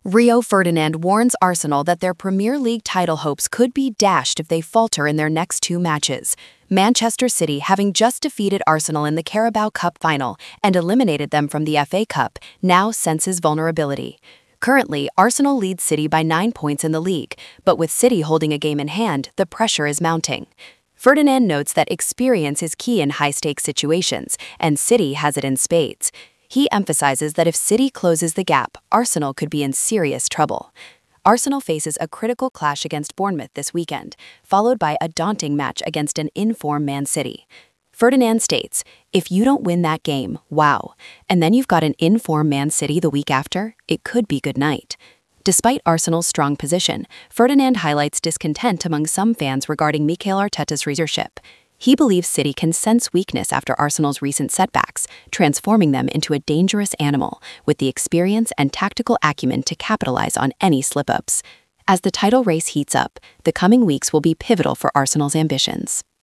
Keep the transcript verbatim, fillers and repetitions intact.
Rio Ferdinand warns Arsenal that their Premier League title hopes could be dashed if they falter in their next two matches. Manchester City, having just defeated Arsenal in the Carabao Cup final and eliminated them from the F A Cup, now senses vulnerability. Currently, Arsenal leads City by nine points in the league, but with City holding a game in hand, the pressure is mounting. Ferdinand notes that experience is key in high-stakes situations, and City has it in spades. He emphasizes that if City closes the gap, Arsenal could be in serious trouble. Arsenal faces a critical clash against Bournemouth this weekend, followed by a daunting match against an in-form Man City. Ferdinand states, if you don't win that game, wow, and then you've got an in-form Man City the week after, it could be good night. Despite Arsenal's strong position, Ferdinand highlights discontent among some fans regarding Mikel Arteta's leadership. He believes City can sense weakness after Arsenal's recent setbacks, transforming them into a dangerous animal with the experience and tactical acumen to capitalize on any slip-ups. As the title race heats up, the coming weeks will be pivotal for Arsenal's ambitions.